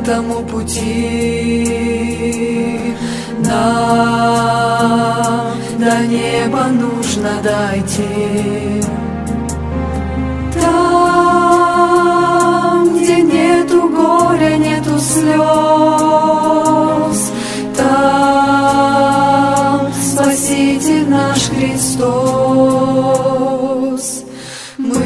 этому пути. Нам до неба нужно дойти. Там, где нету горя, нету слез, там Спаситель наш Христос. Мы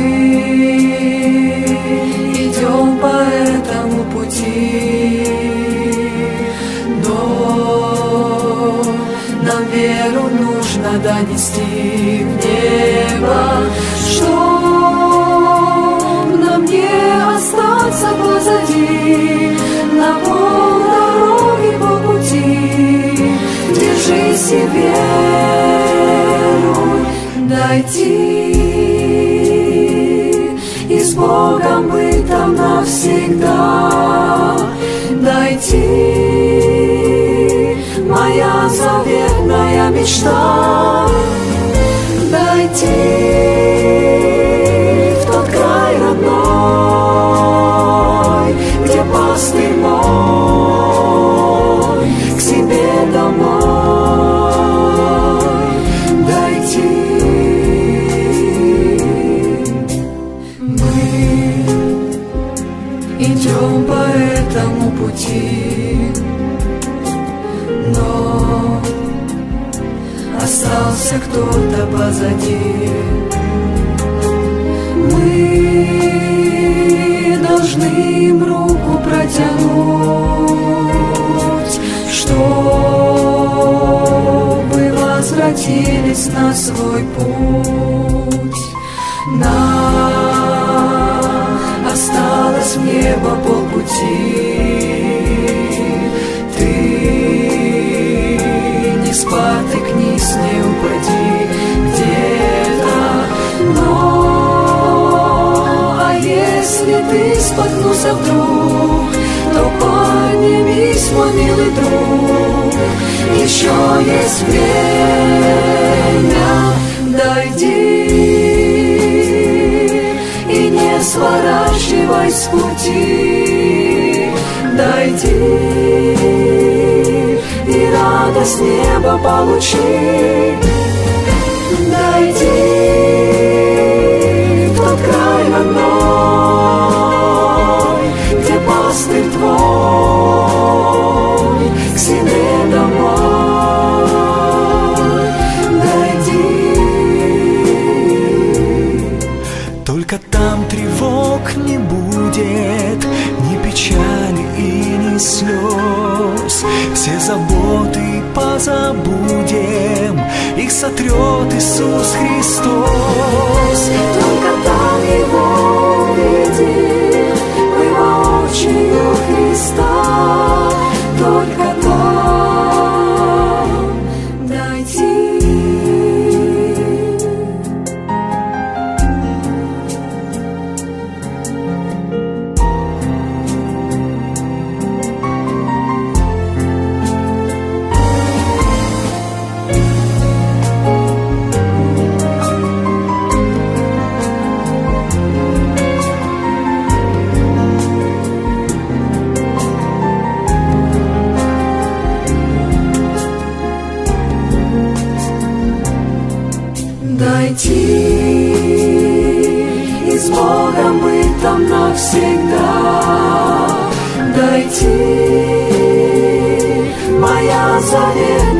идем по этому пути, но нам веру нужно донести в небо, чтоб нам не остаться позади на полдороги по пути. Держись и веруй, дойти и с Богом быть там навсегда. Дойти, моя заветная мечта. Дойти в тот край родной, где пастырь мой, к себе домой. Дойти. Мы идем по этому пути, но остался кто-то позади. Мы должны им руку протянуть, чтобы возвратились на свой путь. Нам осталось в небо полпути. Ты не спотыкнись, не упади где-то, но а если ты споткнулся вдруг, то поднимись, мой милый друг, еще есть время. Дойди и не сворачивай с пути. Дойди и радость неба получи. Дойди в тот край родной, где пастырь твой, к себе домой. Дойди. Только там тревог не будет, ни печали и ни слез. Все заботы позабудем, их сотрет Иисус Христос. Только там Его увидим, мы воочию Христа. Только там дойти. Дойти и с Богом быть там навсегда. Дойти, моя заветная